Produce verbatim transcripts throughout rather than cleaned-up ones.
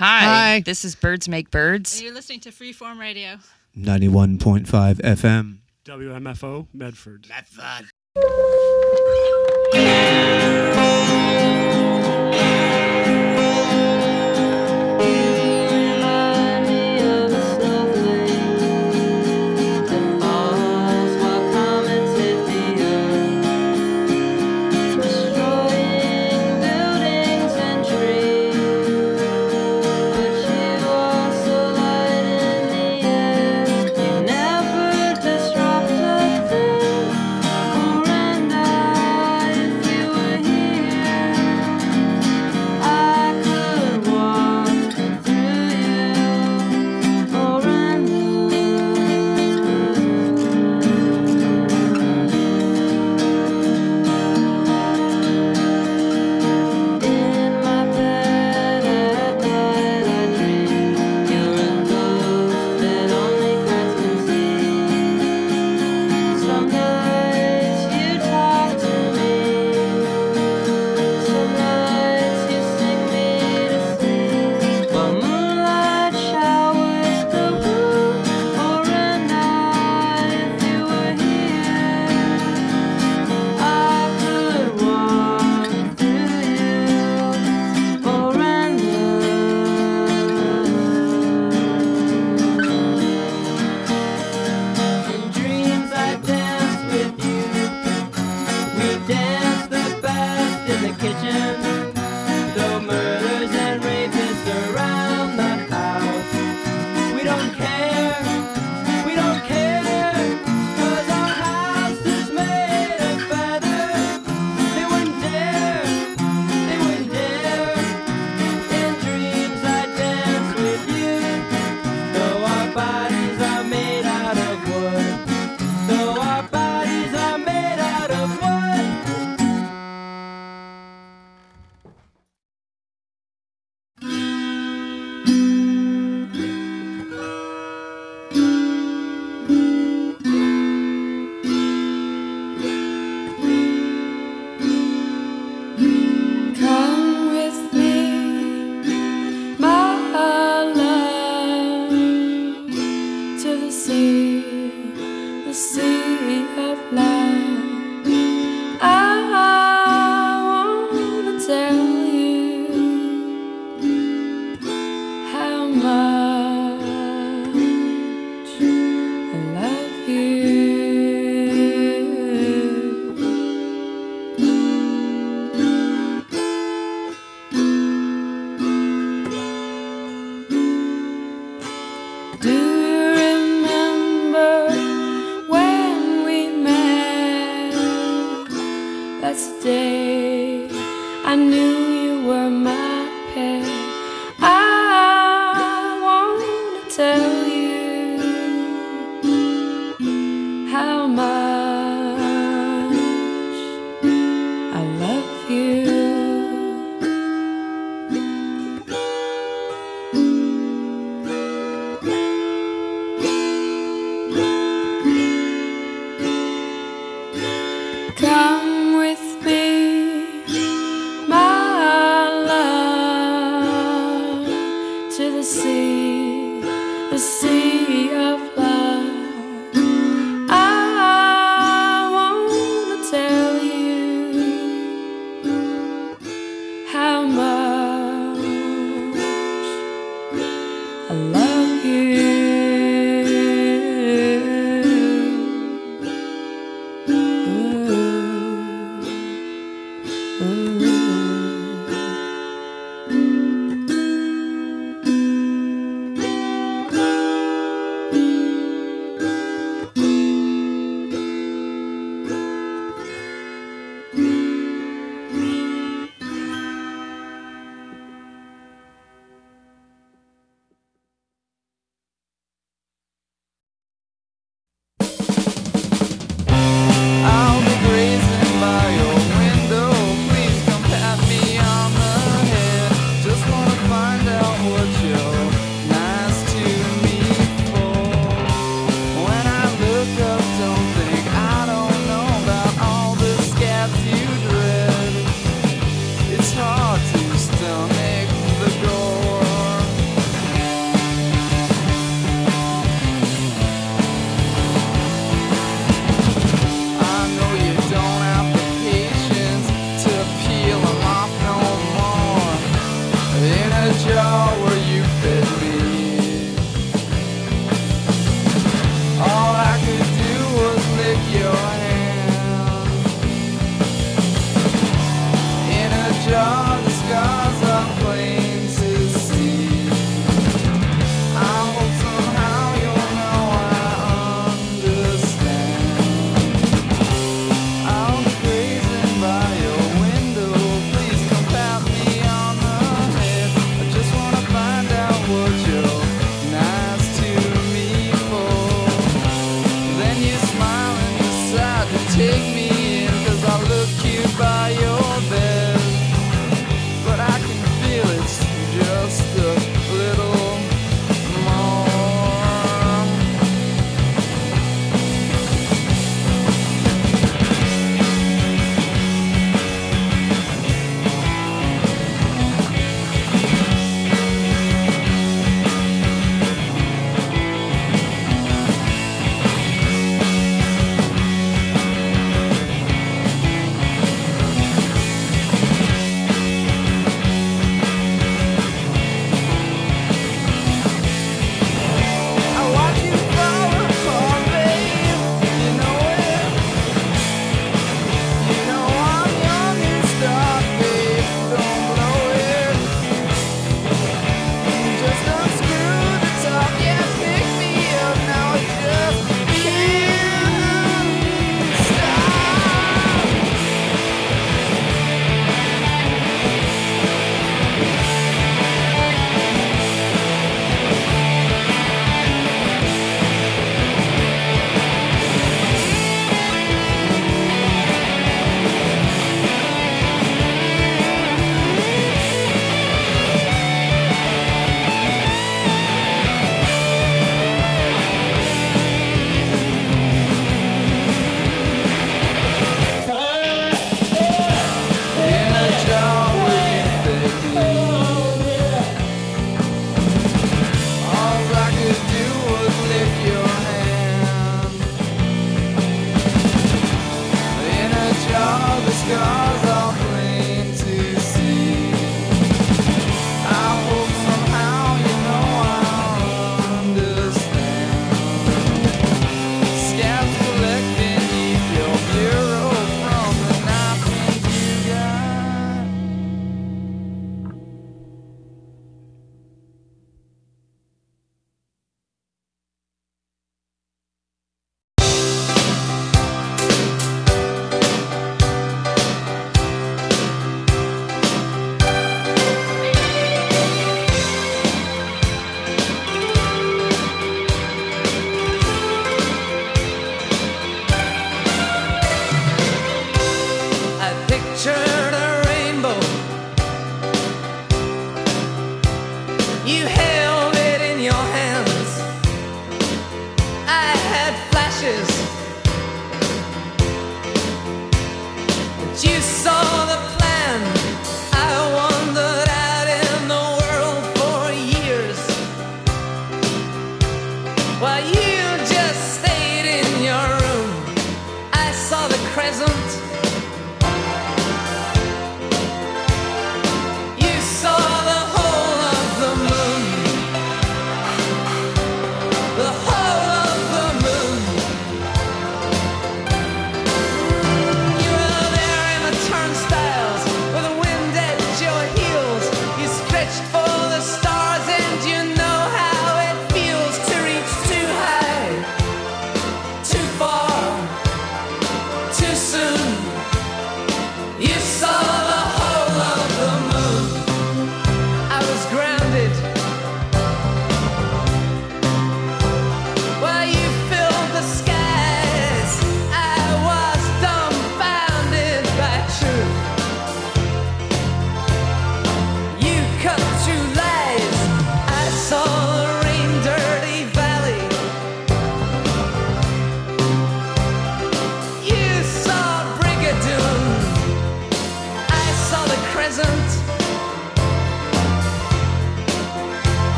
Hi, Hi. this is Birds Make Birds. And you're listening to Freeform Radio. ninety-one point five F M. W M F O, Medford. Medford.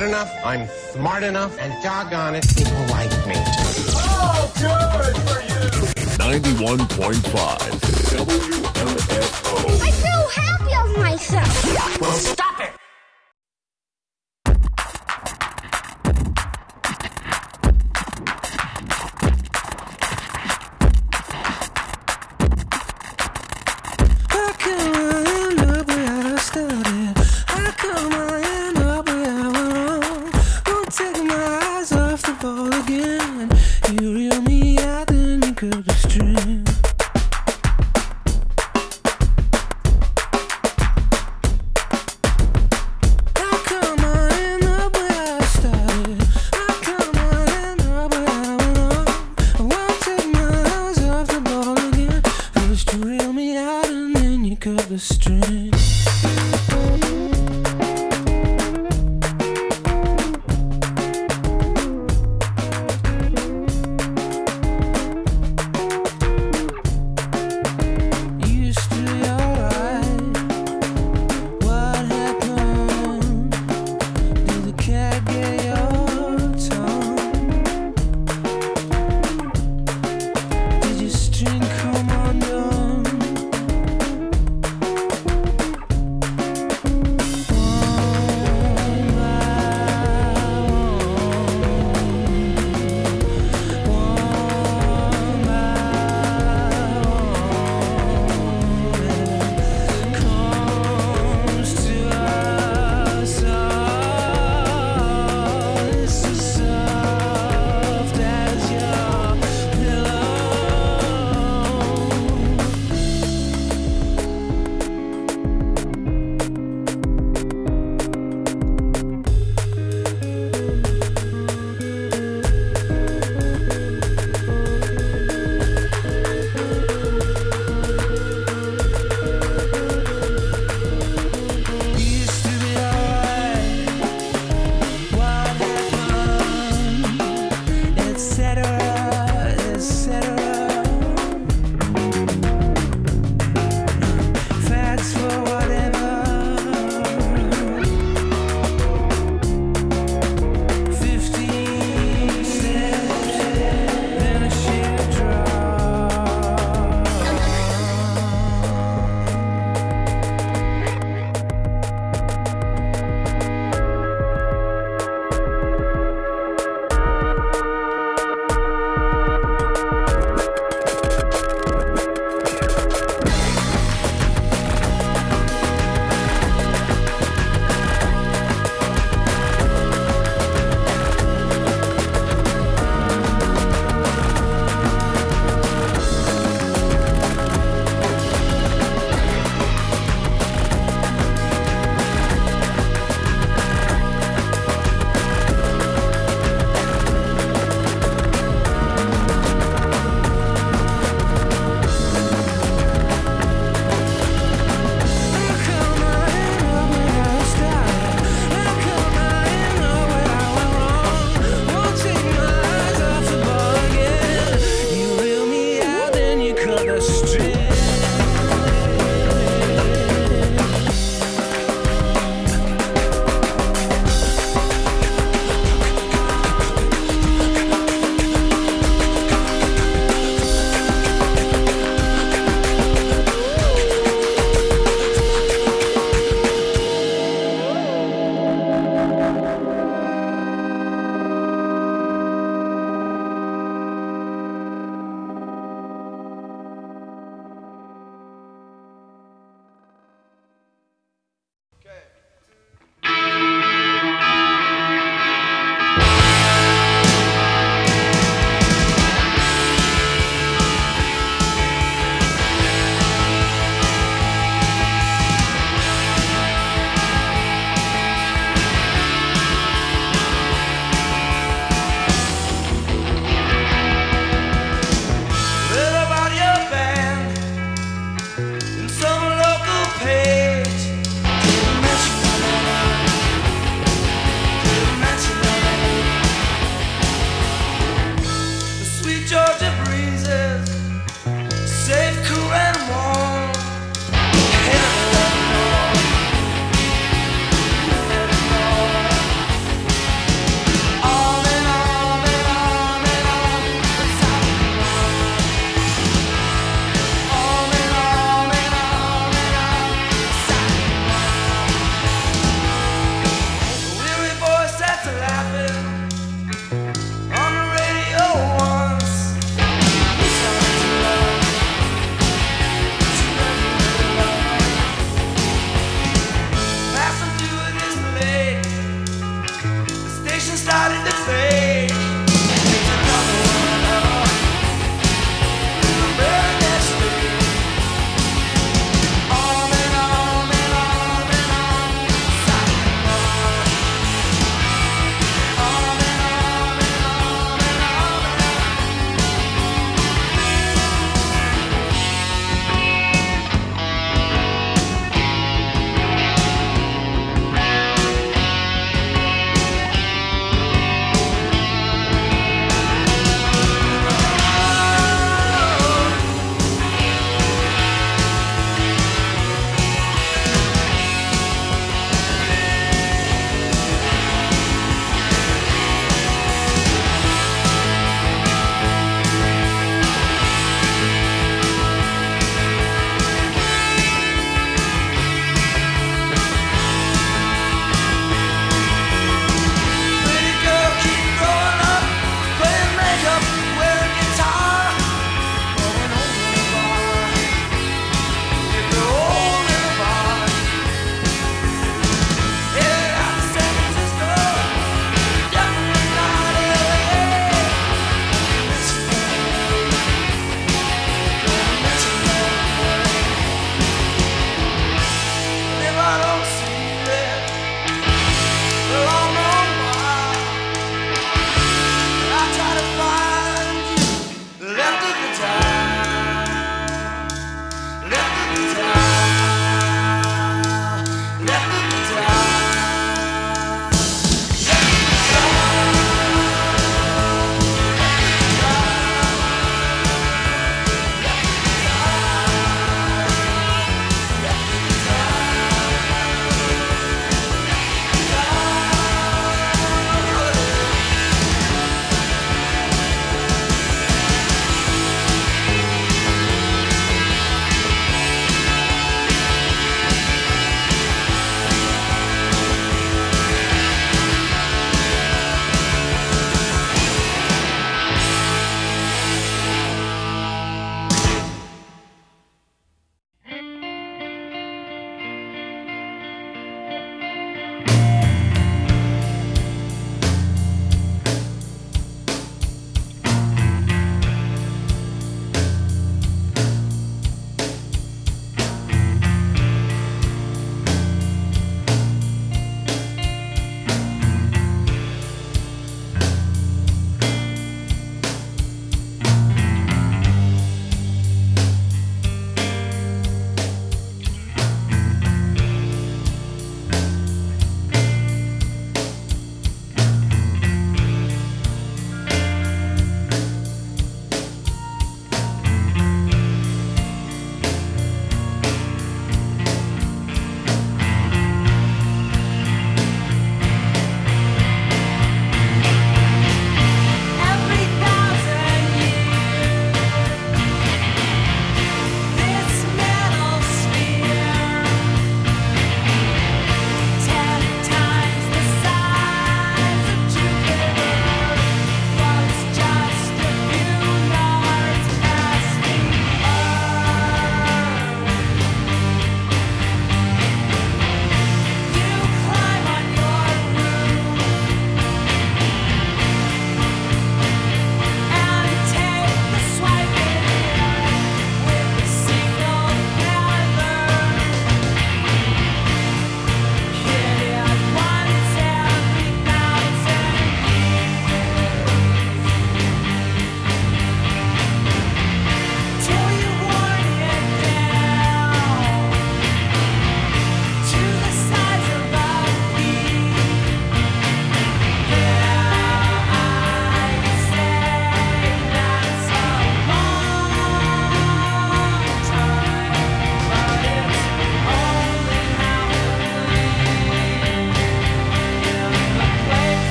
good enough, I'm smart enough, and doggone it, people like me. Oh, good for you! ninety-one point five W M F O. I feel happy of myself. Well, stop it! How come I end up where I started? How come I end up where I went wrong? Won't take my eyes off the ball again. You reel me out, then you cut the string.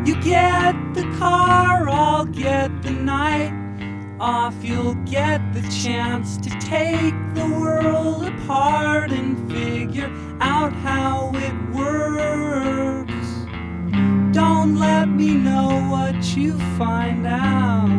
You get the car, I'll get the night off. You'll get the chance to take the world apart and figure out how it works. Don't let me know what you find out.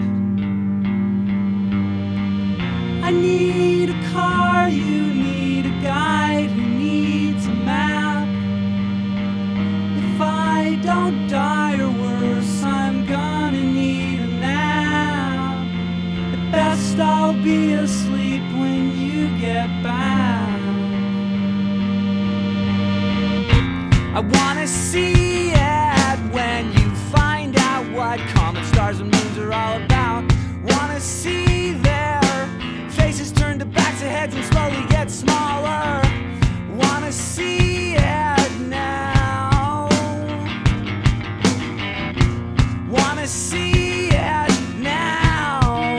I need a car, you need a guide who needs a map. If I don't die or worse, I'm gonna need a nap. At best I'll be asleep when you get back. I wanna see it when you find out what comet stars and moons are all about. Wanna see their faces turn to backs of heads and slowly get smaller. Wanna see it now. Wanna see it now.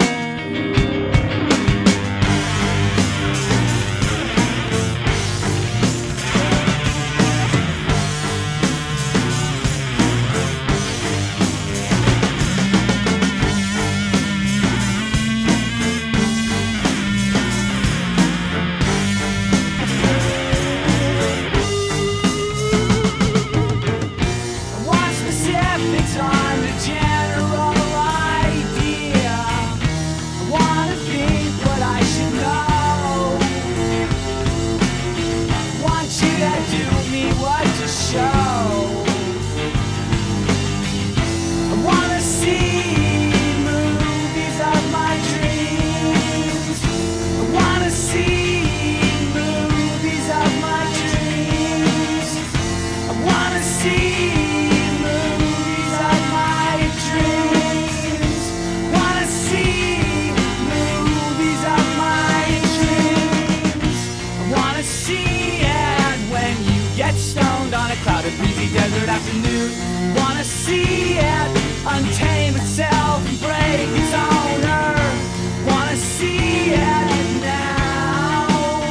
Desert afternoon. Wanna see it untame itself and break its owner. Wanna see it now.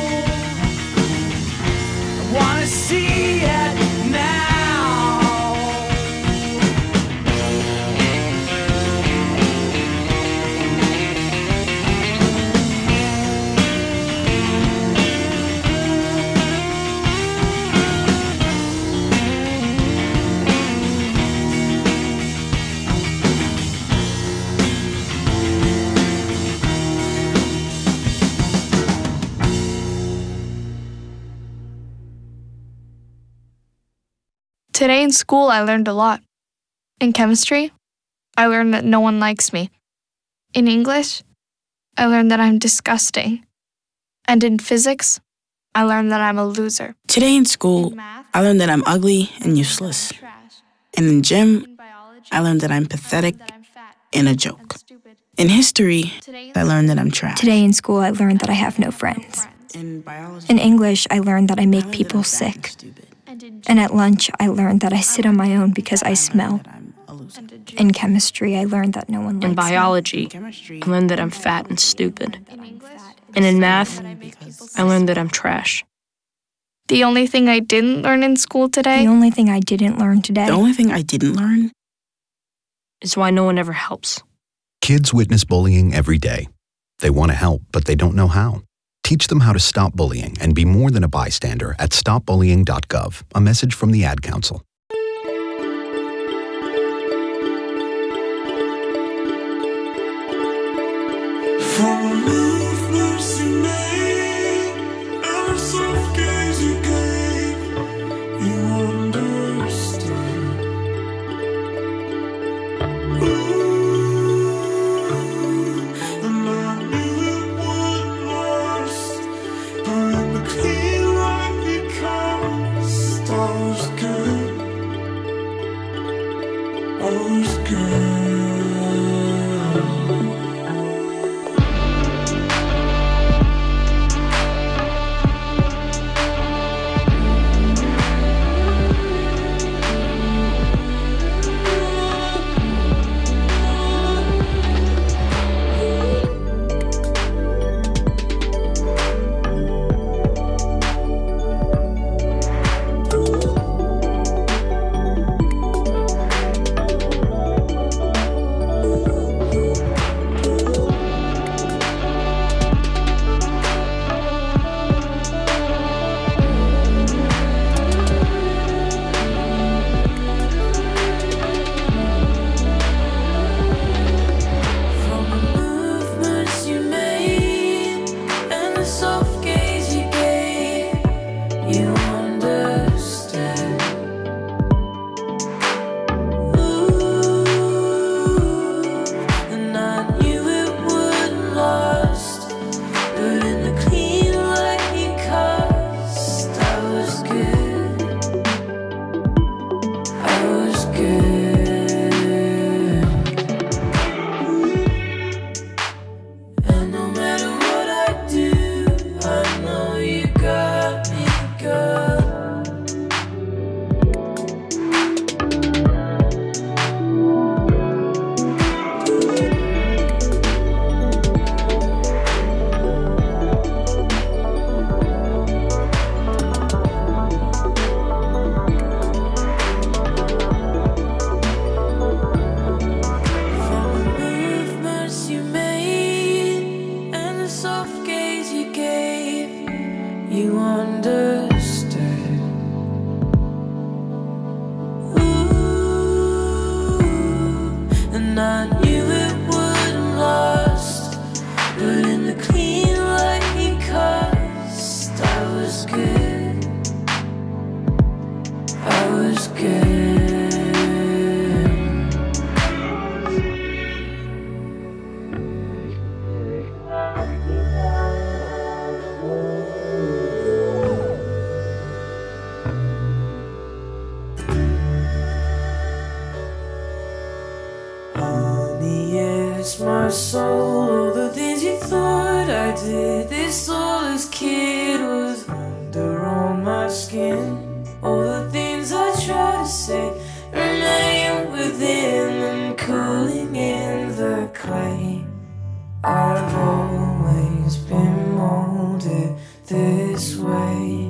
Wanna see it now. Today in school, I learned a lot. In chemistry, I learned that no one likes me. In English, I learned that I'm disgusting. And in physics, I learned that I'm a loser. Today in school, I learned that I'm ugly and useless. And in gym, I learned that I'm pathetic and a joke. In history, I learned that I'm trash. Today in school, I learned that I have no friends. In English, I learned that I make people sick. And at lunch, I learned that I sit on my own because I smell. In chemistry, I learned that no one likes me. In biology, I learned that I'm fat and stupid. And in math, I learned that I'm trash. The only thing I didn't learn in school today? The only thing I didn't learn today? The only thing I didn't learn? Is why no one ever helps. Kids witness bullying every day. They want to help, but they don't know how. Teach them how to stop bullying and be more than a bystander at stop bullying dot gov. A message from the Ad Council. Yes, my soul, all the things you thought I did. This soulless kid was under on my skin. All the things I try to say remain within and cooling in the clay. I've always been molded this way.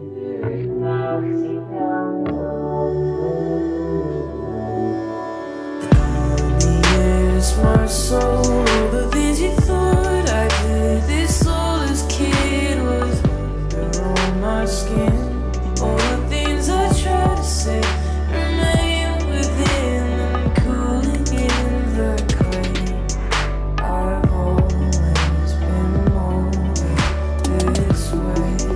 Yes, my soul, all the things you thought I did. This soulless kid was under on my skin. All the things I try to say remain within and cooling in the clay. I've always been molded this way.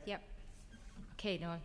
Yep. Okay, Noah.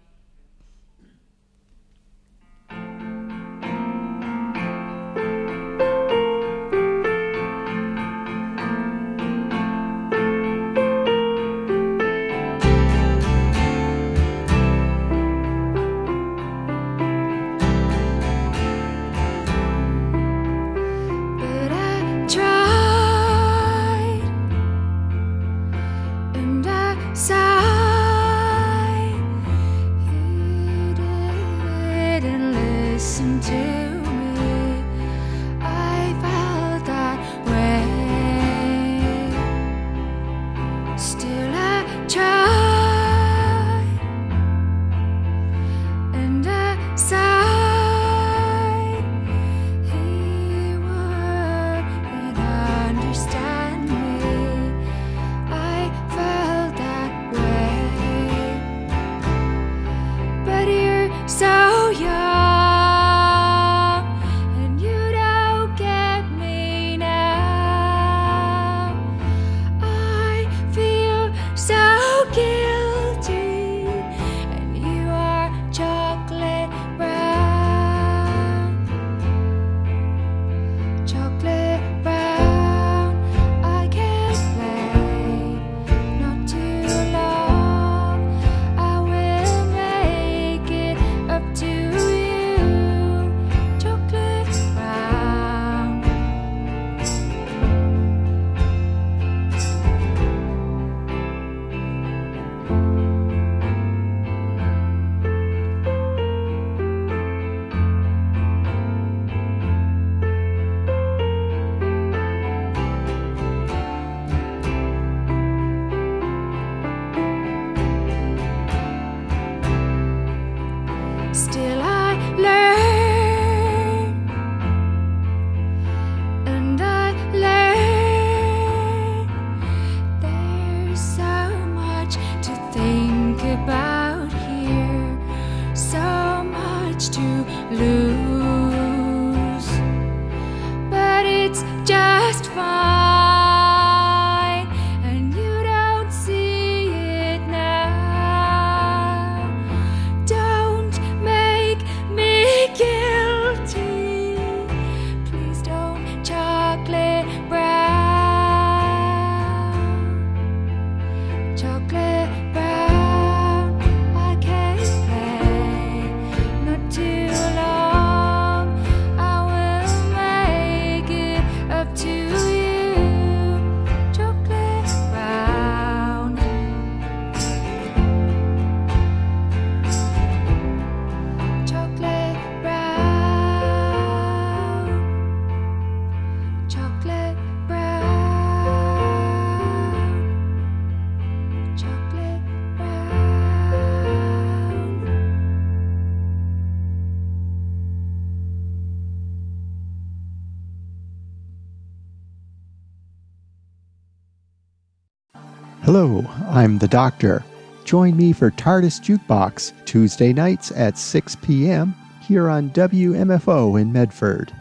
Hello, I'm the Doctor. Join me for TARDIS Jukebox, Tuesday nights at six p.m. here on W M F O in Medford.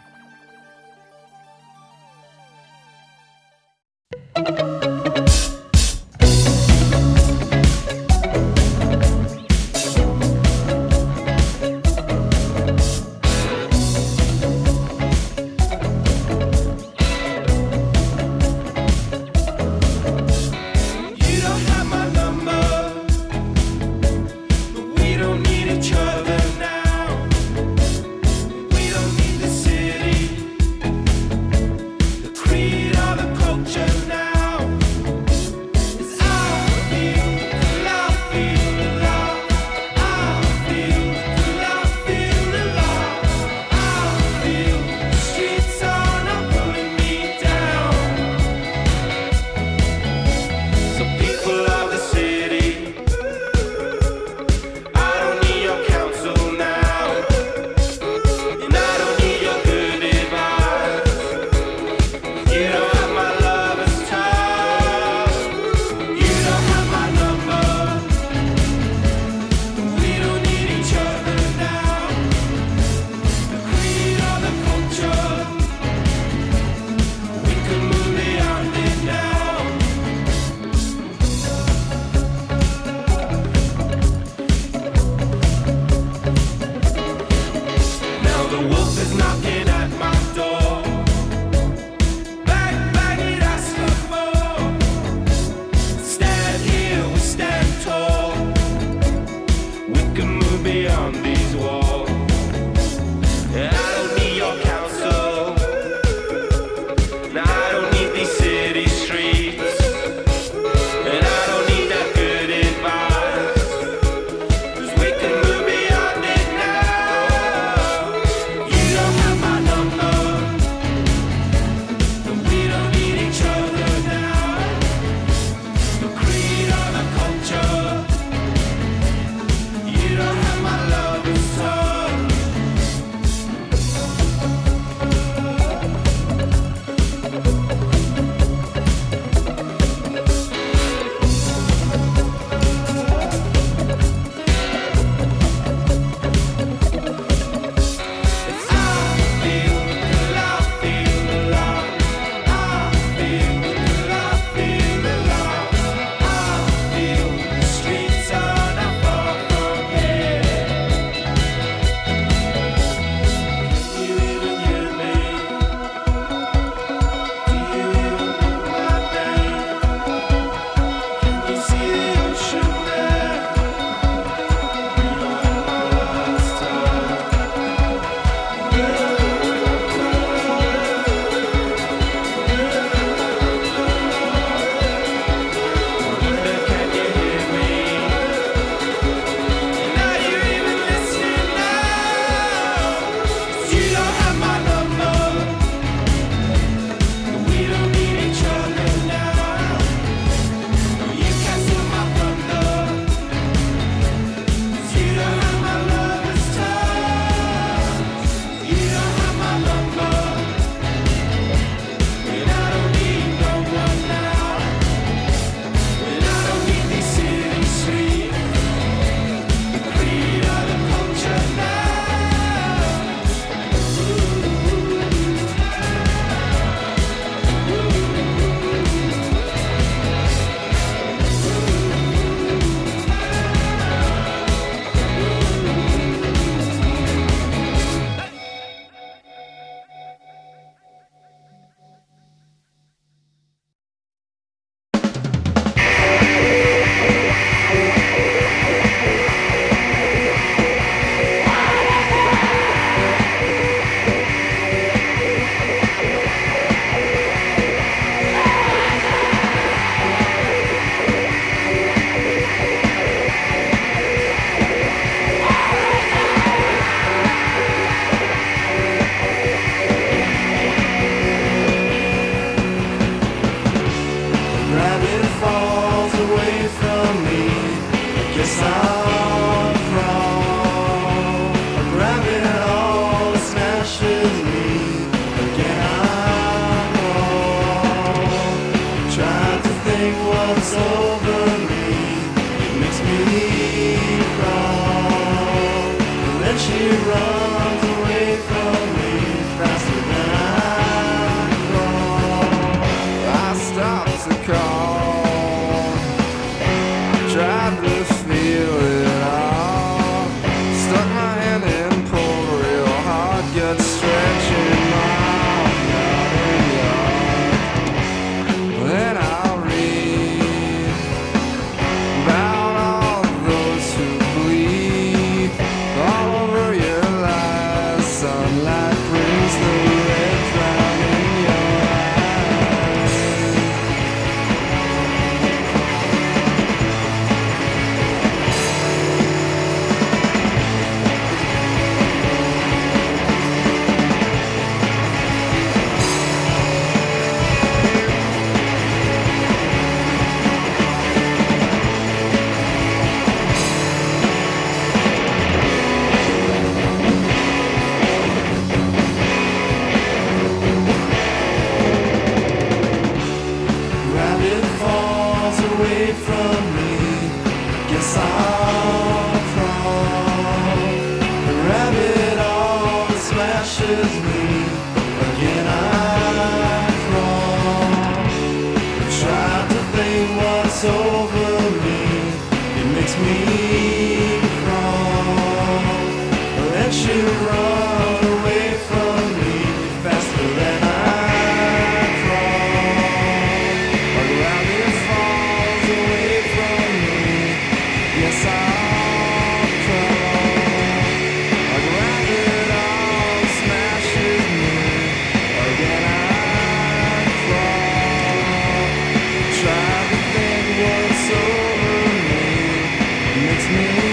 City. from me, I guess I'll crawl. A rabbit all smashes me, again I'm wrong. Tried to think what's over me, it makes me crawl. And then she runs away from me faster than I stopped to call, tried to feel it all, stuck my hand in, pulled real hard, gut stretching my yard and yard. Then I'll read about all those who bleed all over your lies. Sunlight brings the red cloud in your from me, guess I'll crawl. The rabbit all smashes me, again I crawl. I tried to think what's over me, it makes me crawl. Let you run away from me faster than I me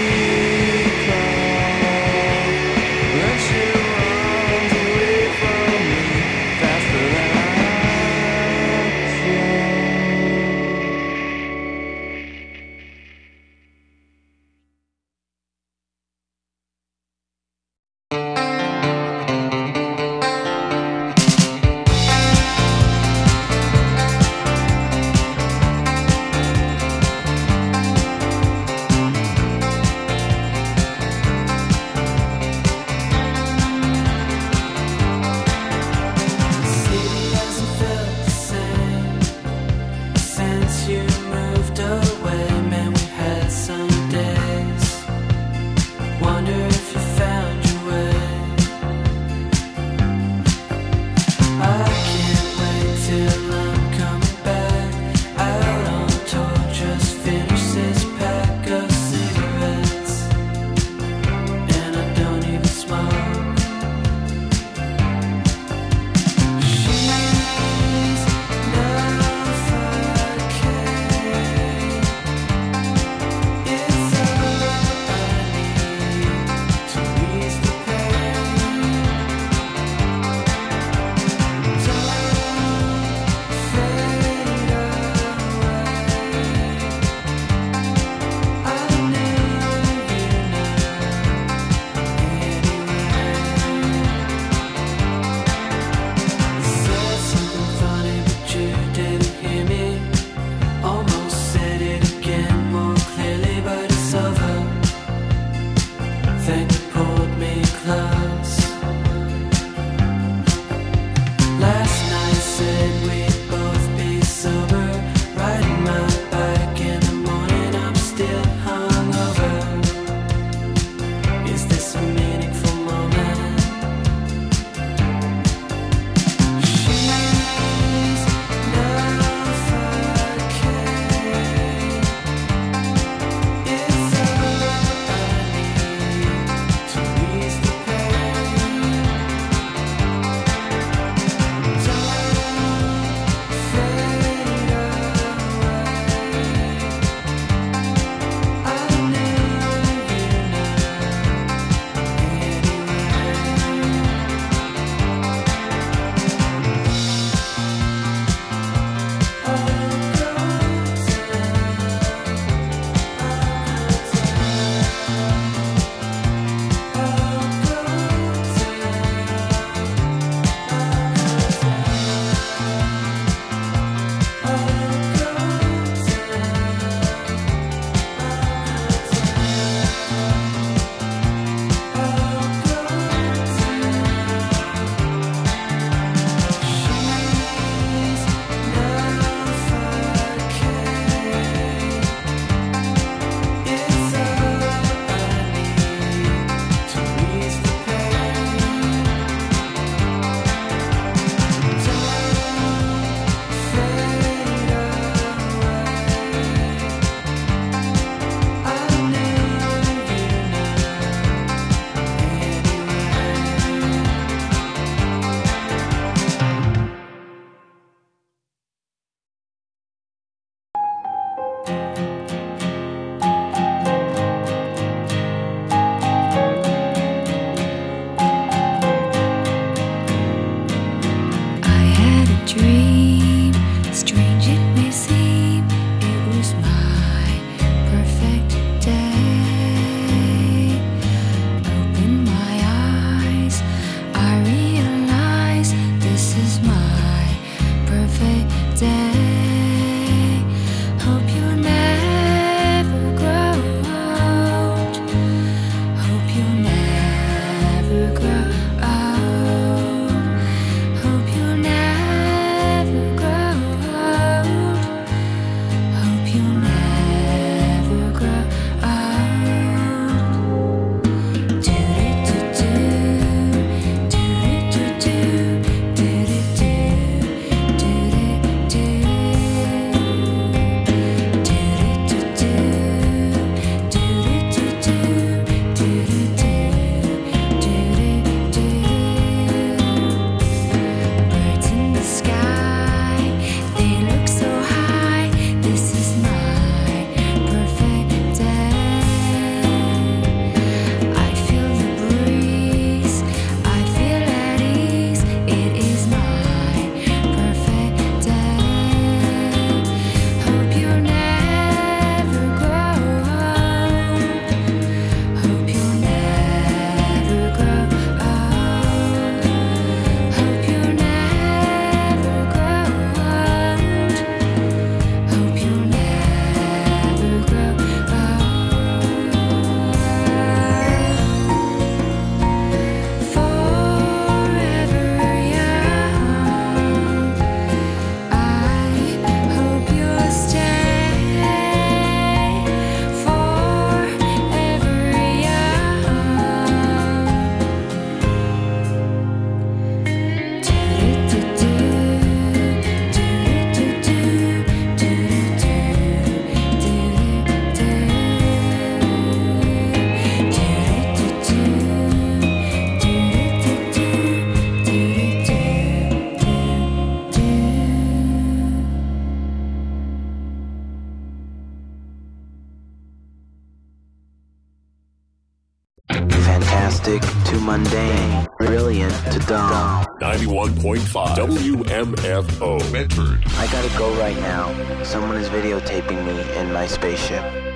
fantastic to mundane, brilliant to dumb. ninety-one point five W M F O Medford. I gotta go right now. Someone is videotaping me in my spaceship.